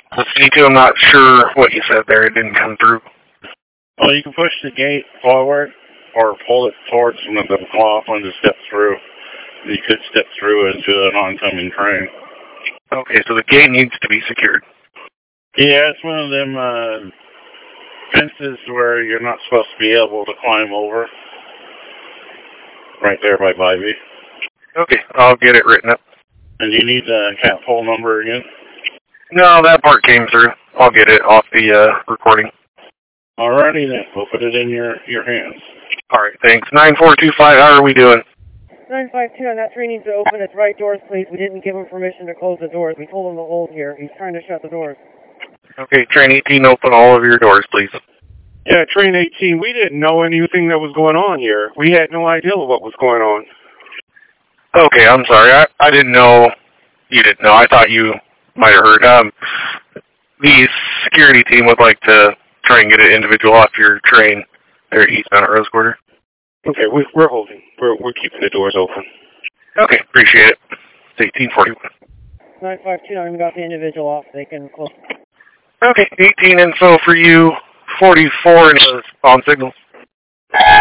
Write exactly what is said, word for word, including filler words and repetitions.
Listening to, I'm not sure what you said there. It didn't come through. Well, you can push the gate forward or pull it towards the off one to step through. You could step through into an oncoming train. Okay, so the gate needs to be secured. Yeah, it's one of them uh, fences where you're not supposed to be able to climb over. Right there by Bybee. Okay, I'll get it written up. And you need the cat pole number again? No, that part came through. I'll get it off the uh, recording. Alrighty then, we'll put it in your, your hands. Alright, thanks. nine four two five, how are we doing? nine five two, on that train needs to open its right doors, please. We didn't give him permission to close the doors. We told him to hold here. He's trying to shut the doors. Okay, train eighteen, open all of your doors, please. Yeah, train eighteen, we didn't know anything that was going on here. We had no idea what was going on. Okay, I'm sorry. I, I didn't know you didn't know. I thought you might have heard. Um, the security team would like to try and get an individual off your train there at eastbound at Rose Quarter. Okay, we, we're holding. We're, we're keeping the doors open. Okay, appreciate it. It's eighteen forty-one. nine five two, I even got the individual off. They can close. Okay, eighteen info for you. forty-four is on signal.